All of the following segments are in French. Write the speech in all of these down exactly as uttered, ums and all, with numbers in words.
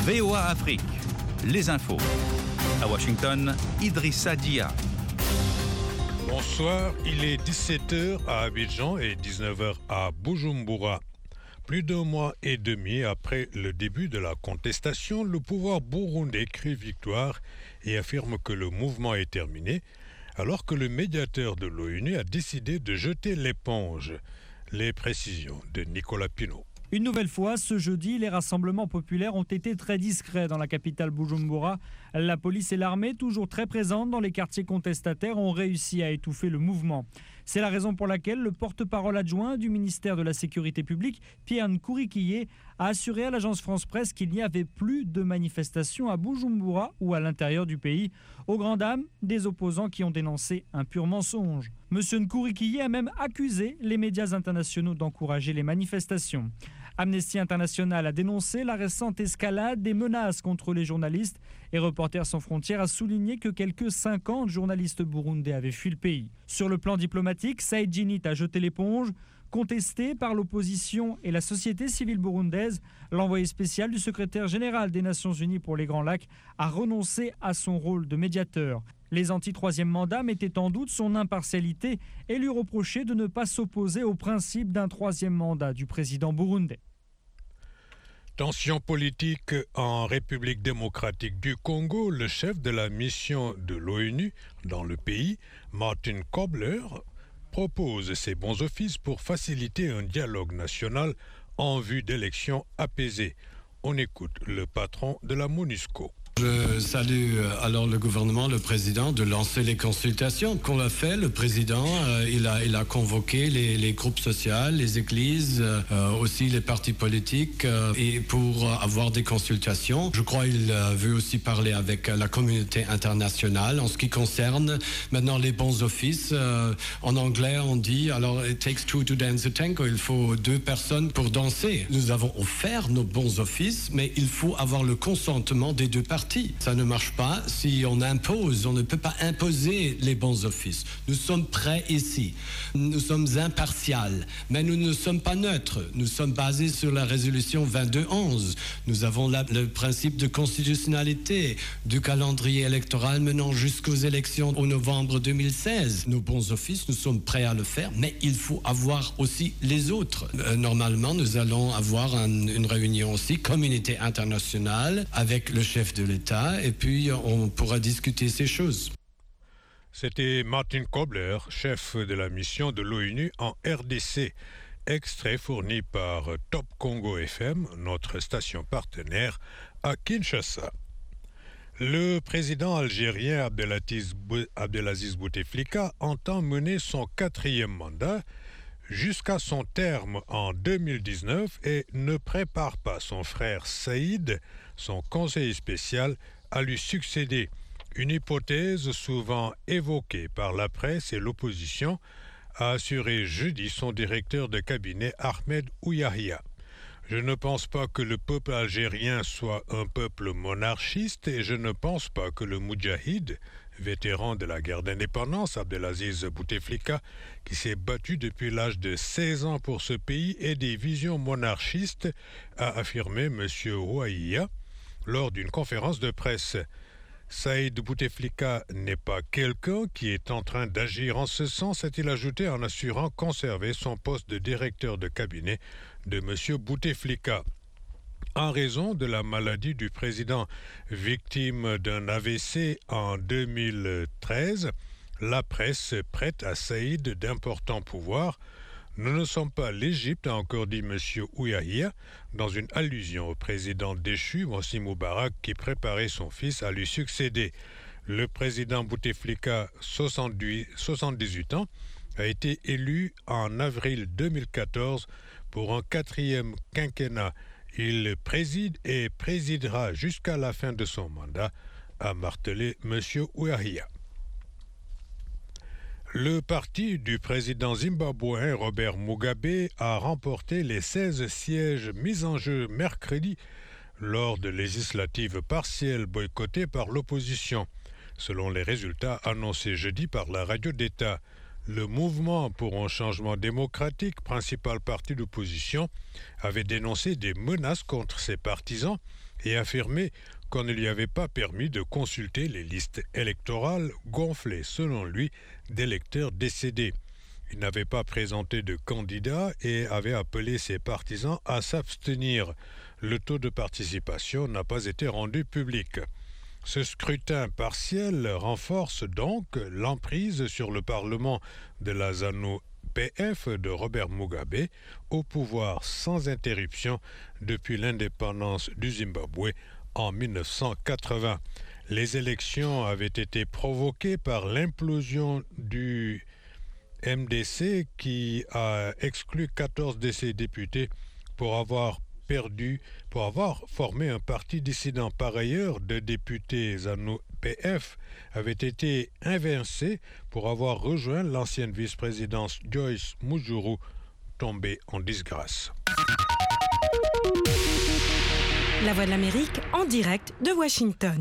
V O A Afrique, les infos. À Washington, Idrissa Dia. Bonsoir, il est dix-sept heures à Abidjan et dix-neuf heures à Bujumbura. Plus d'un mois et demi après le début de la contestation, le pouvoir burundais crie victoire et affirme que le mouvement est terminé, alors que le médiateur de l'ONU a décidé de jeter l'éponge. Les précisions de Nicolas Pinault. Une nouvelle fois, ce jeudi, les rassemblements populaires ont été très discrets dans la capitale Bujumbura. La police et l'armée, toujours très présentes dans les quartiers contestataires, ont réussi à étouffer le mouvement. C'est la raison pour laquelle le porte-parole adjoint du ministère de la Sécurité publique, Pierre Nkurikiye, a assuré à l'agence France-Presse qu'il n'y avait plus de manifestations à Bujumbura ou à l'intérieur du pays, aux grandes dames des opposants qui ont dénoncé un pur mensonge. Monsieur Nkurikiye a même accusé les médias internationaux d'encourager les manifestations. Amnesty International a dénoncé la récente escalade des menaces contre les journalistes et Reporters sans frontières a souligné que quelques cinquante journalistes burundais avaient fui le pays. Sur le plan diplomatique, Saïd Djinnit a jeté l'éponge. Contesté par l'opposition et la société civile burundaise, l'envoyé spécial du secrétaire général des Nations Unies pour les Grands Lacs a renoncé à son rôle de médiateur. Les anti-troisième mandat mettaient en doute son impartialité et lui reprochaient de ne pas s'opposer au principe d'un troisième mandat du président burundais. Tension politique en République démocratique du Congo. Le chef de la mission de l'ONU dans le pays, Martin Kobler, propose ses bons offices pour faciliter un dialogue national en vue d'élections apaisées. On écoute le patron de la MONUSCO. Je salue alors le gouvernement, le président, de lancer les consultations. Qu'on l'a fait, le président, euh, il, a, il a convoqué les, les groupes sociaux, les églises, euh, aussi les partis politiques, euh, et pour avoir des consultations. Je crois qu'il euh, veut aussi parler avec la communauté internationale en ce qui concerne maintenant les bons offices. Euh, en anglais, on dit, alors, it takes two to dance a tango. Il faut deux personnes pour danser. Nous avons offert nos bons offices, mais il faut avoir le consentement des deux parties. Ça ne marche pas si on impose, on ne peut pas imposer les bons offices. Nous sommes prêts ici, nous sommes impartials, mais nous ne sommes pas neutres. Nous sommes basés sur la résolution vingt-deux onze. Nous avons la, le principe de constitutionnalité du calendrier électoral menant jusqu'aux élections au novembre deux mille seize. Nos bons offices, nous sommes prêts à le faire, mais il faut avoir aussi les autres. Euh, normalement, nous allons avoir un, une réunion aussi, communauté internationale, avec le chef de l'État, et puis on pourra discuter ces choses. C'était Martin Kobler, chef de la mission de l'ONU en R D C. Extrait fourni par Top Congo F M, notre station partenaire à Kinshasa. Le président algérien Abdelaziz, Abdelaziz Bouteflika entend mener son quatrième mandat jusqu'à son terme en deux mille dix-neuf et ne prépare pas son frère Saïd, son conseiller spécial, à lui succéder. Une hypothèse souvent évoquée par la presse et l'opposition, a assuré jeudi son directeur de cabinet Ahmed Ouyahia. Je ne pense pas que le peuple algérien soit un peuple monarchiste et je ne pense pas que le Moudjahid, vétéran de la guerre d'indépendance, Abdelaziz Bouteflika, qui s'est battu depuis l'âge de seize ans pour ce pays, ait des visions monarchistes, a affirmé M. Ouahia lors d'une conférence de presse. Saïd Bouteflika n'est pas quelqu'un qui est en train d'agir en ce sens, a-t-il ajouté en assurant conserver son poste de directeur de cabinet de M. Bouteflika. En raison de la maladie du président victime d'un A V C en deux mille treize, la presse prête à Saïd d'importants pouvoirs. Nous ne sommes pas l'Égypte, a encore dit M. Ouyahia, dans une allusion au président déchu, Mossi Moubarak, qui préparait son fils à lui succéder. Le président Bouteflika, soixante-dix-huit ans, a été élu en avril deux mille quatorze pour un quatrième quinquennat. Il préside et présidera jusqu'à la fin de son mandat, a martelé M. Ouahia. Le parti du président zimbabwéen Robert Mugabe a remporté les seize sièges mis en jeu mercredi lors de législatives partielles boycottées par l'opposition. Selon les résultats annoncés jeudi par la radio d'État, le mouvement pour un changement démocratique, principal parti d'opposition, avait dénoncé des menaces contre ses partisans et affirmé qu'on ne lui avait pas permis de consulter les listes électorales gonflées, selon lui, d'électeurs décédés. Il n'avait pas présenté de candidat et avait appelé ses partisans à s'abstenir. Le taux de participation n'a pas été rendu public. Ce scrutin partiel renforce donc l'emprise sur le Parlement de la ZANU-P F de Robert Mugabe, au pouvoir sans interruption depuis l'indépendance du Zimbabwe en mille neuf cent quatre-vingts. Les élections avaient été provoquées par l'implosion du M D C qui a exclu quatorze de ses députés pour avoir perdu, pour avoir formé un parti dissident. Par ailleurs, deux députés ZANU-P F avaient été invincés pour avoir rejoint l'ancienne vice-présidence Joyce Mujuru, tombée en disgrâce. La Voix de l'Amérique en direct de Washington.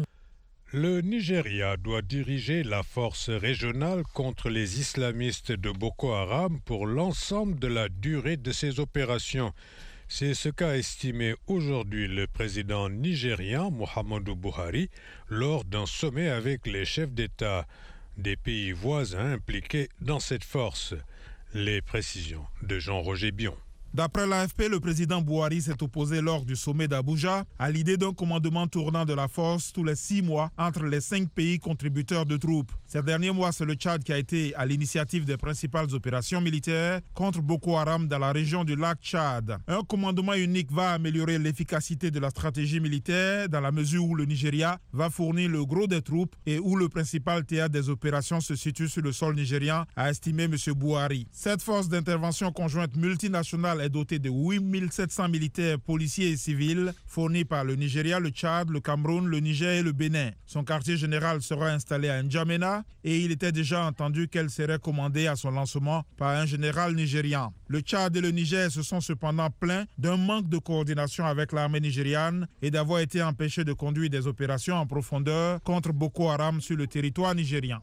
Le Nigeria doit diriger la force régionale contre les islamistes de Boko Haram pour l'ensemble de la durée de ses opérations. C'est ce qu'a estimé aujourd'hui le président nigérian Muhammadu Buhari lors d'un sommet avec les chefs d'État des pays voisins impliqués dans cette force. Les précisions de Jean-Roger Bion. D'après l'A F P, le président Buhari s'est opposé lors du sommet d'Abuja à l'idée d'un commandement tournant de la force tous les six mois entre les cinq pays contributeurs de troupes. Ces derniers mois, c'est le Tchad qui a été à l'initiative des principales opérations militaires contre Boko Haram dans la région du lac Tchad. Un commandement unique va améliorer l'efficacité de la stratégie militaire dans la mesure où le Nigeria va fournir le gros des troupes et où le principal théâtre des opérations se situe sur le sol nigérian, a estimé M. Buhari. Cette force d'intervention conjointe multinationale est dotée de huit mille sept cents militaires, policiers et civils fournis par le Nigeria, le Tchad, le Cameroun, le Niger et le Bénin. Son quartier général sera installé à N'Djamena et il était déjà entendu qu'elle serait commandée à son lancement par un général nigérian. Le Tchad et le Niger se sont cependant plaints d'un manque de coordination avec l'armée nigériane et d'avoir été empêchés de conduire des opérations en profondeur contre Boko Haram sur le territoire nigérian.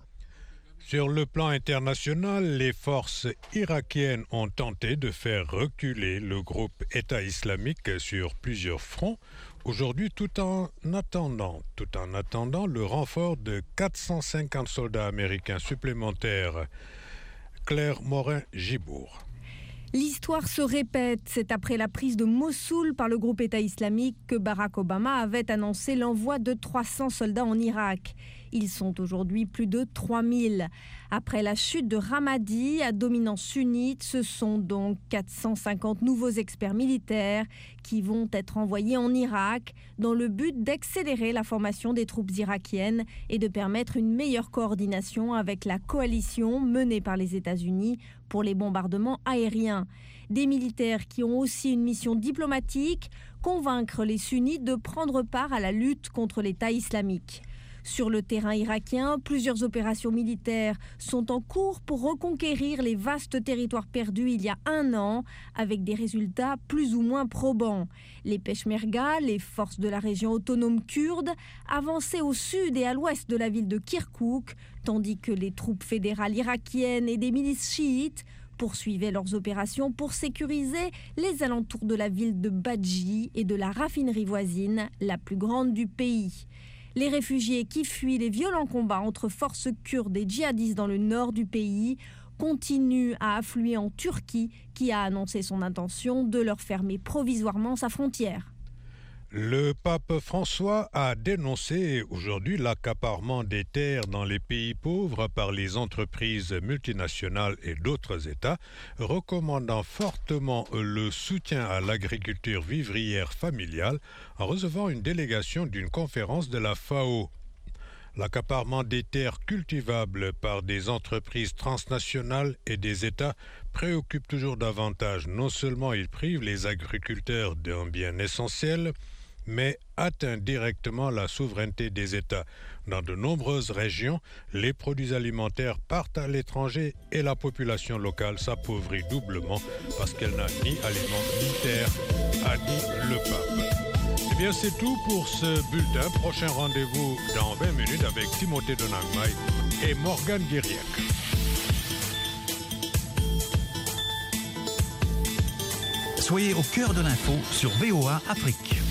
Sur le plan international, les forces irakiennes ont tenté de faire reculer le groupe État islamique sur plusieurs fronts, aujourd'hui tout en attendant, tout en attendant le renfort de quatre cent cinquante soldats américains supplémentaires. Claire Morin-Gibourg. L'histoire se répète. C'est après la prise de Mossoul par le groupe État islamique que Barack Obama avait annoncé l'envoi de trois cents soldats en Irak. Ils sont aujourd'hui plus de trois mille. Après la chute de Ramadi à dominance sunnite, ce sont donc quatre cent cinquante nouveaux experts militaires qui vont être envoyés en Irak dans le but d'accélérer la formation des troupes irakiennes et de permettre une meilleure coordination avec la coalition menée par les États-Unis pour les bombardements aériens. Des militaires qui ont aussi une mission diplomatique, convaincre les sunnites de prendre part à la lutte contre l'État islamique. Sur le terrain irakien, plusieurs opérations militaires sont en cours pour reconquérir les vastes territoires perdus il y a un an, avec des résultats plus ou moins probants. Les Peshmerga, les forces de la région autonome kurde, avançaient au sud et à l'ouest de la ville de Kirkouk, tandis que les troupes fédérales irakiennes et des milices chiites poursuivaient leurs opérations pour sécuriser les alentours de la ville de Badji et de la raffinerie voisine, la plus grande du pays. Les réfugiés qui fuient les violents combats entre forces kurdes et djihadistes dans le nord du pays continuent à affluer en Turquie, qui a annoncé son intention de leur fermer provisoirement sa frontière. Le pape François a dénoncé aujourd'hui l'accaparement des terres dans les pays pauvres par les entreprises multinationales et d'autres États, recommandant fortement le soutien à l'agriculture vivrière familiale en recevant une délégation d'une conférence de la F A O. L'accaparement des terres cultivables par des entreprises transnationales et des États préoccupe toujours davantage. Non seulement il prive les agriculteurs d'un bien essentiel, mais atteint directement la souveraineté des États. Dans de nombreuses régions, les produits alimentaires partent à l'étranger et la population locale s'appauvrit doublement parce qu'elle n'a ni aliments ni terre, a dit le pape. Eh bien, c'est tout pour ce bulletin. Prochain rendez-vous dans vingt minutes avec Timothée Donangmai et Morgane Guiriac. Soyez au cœur de l'info sur V O A Afrique.